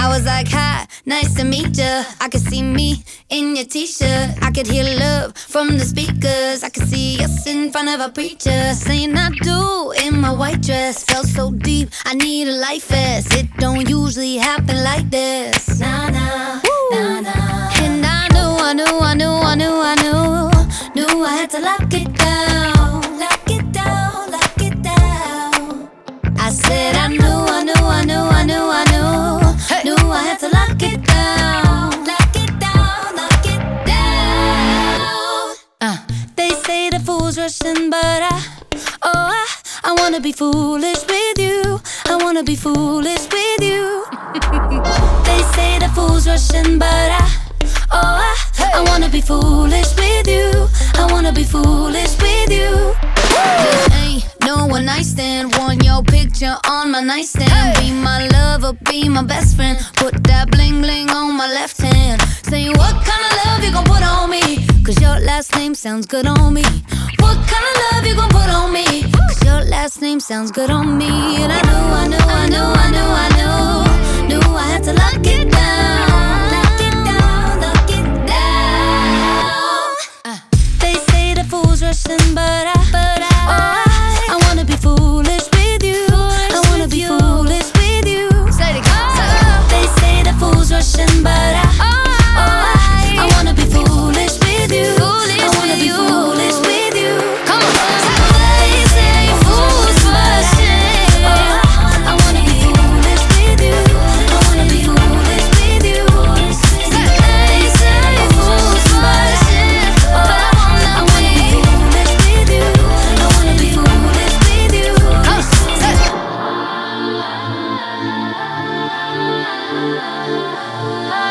I was like, hi, nice to meet ya. I could see me in your t-shirt. I could hear love from the speakers. I could see us in front of a preacher saying I do in my white dress. Felt so deep, I need a life vest. It don't usually happen like this. Nah, nah, nah, nah. And I knew I had to lock it down. Lock it down, lock it down. I said I knew I had to lock it down. Lock it down, lock it down. They say the fool's rushing, but I wanna be foolish with you. I wanna be foolish with you. They say the fool's rushing, but I wanna be foolish with you. I wanna be foolish with you. This ain't no one night stand. Want your picture on my nightstand. Be my lover, be my best friend. Put that bling bling on my left hand. Say what kind of love you gon' put on me? Cause your last name sounds good on me. What kind of love you gon' put on me? Cause your last name sounds good on me. And I knew I had to lock it down. Lock it down, lock it down. They say the fool's rushing, but I wanna be foolish with you. I wanna be foolish with you. They say the fool's rushing, but I wanna be foolish with you. I wanna be foolish with you. Come on. They say fool's rushing. I wanna be foolish with you. I wanna be foolish with you. They say fool's rushing. I wanna be foolish with you. I wanna be foolish with you. Come on.